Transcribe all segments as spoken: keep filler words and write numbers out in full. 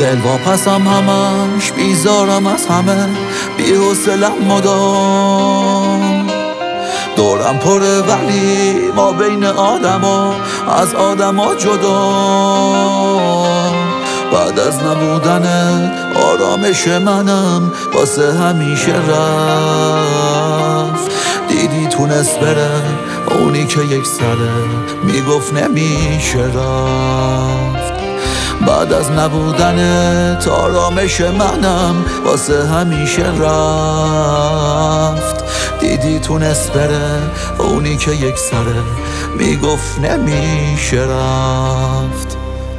دل واپسم همش، بیزارم از همه، بی حوصله‌ام مدام. دورم پره ولی ما بین آدما از آدما جدا. بعد از نبودنت آرامش منم واسه همیشه رفت. دیدی تونست بره اونی که یک سره میگفت نمیشه رفت. بعد از نبودنت آرامش منم واسه همیشه رفت. دیدی تونست بره اونی که یک سره میگفت نمیشه رفت.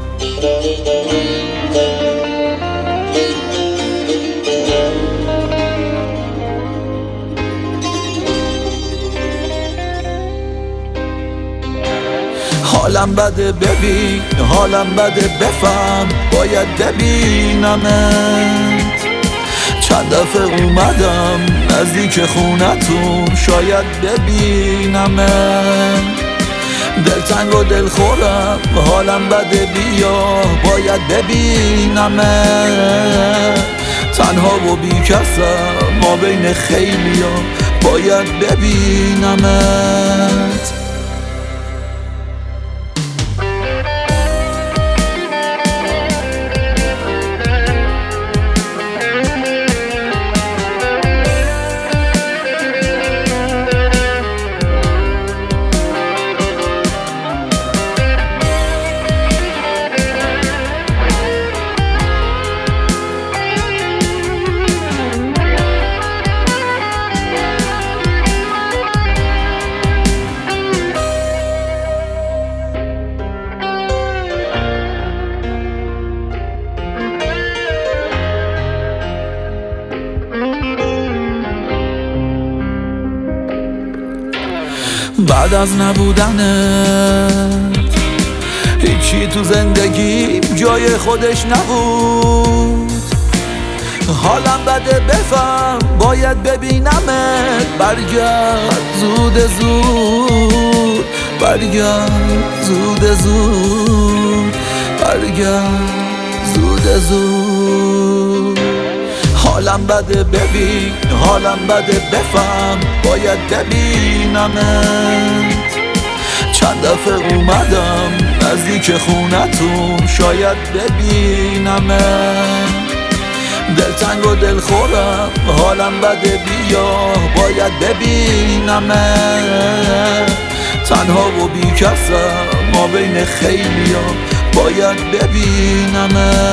حالم بده ببین، حالم بده بفهم، باید ببینمت. چند دفعه اومدم نزدیک خونتون شاید ببینمت. دلتنگ و دل خورم، حالم بده بیا، باید ببینمت. تنها و بی کسم ما بین خیلیا باید ببینمت. بعد از نبودنت هیچی تو زندگیم جای خودش نبود. حالم بده بفهم، باید ببینمت. برگرد زود زود، برگرد زود زود، برگرد زود زود. حالم بده ببین، حالم بده بفهم، باید ببینمت. چند دفعه اومدم نزدیک خونتون شاید ببینمت. دلتنگ و دل خورم، حالم بده بیا، باید ببینمت. تنها و بی کسم ما بین خیلیا باید ببینمت.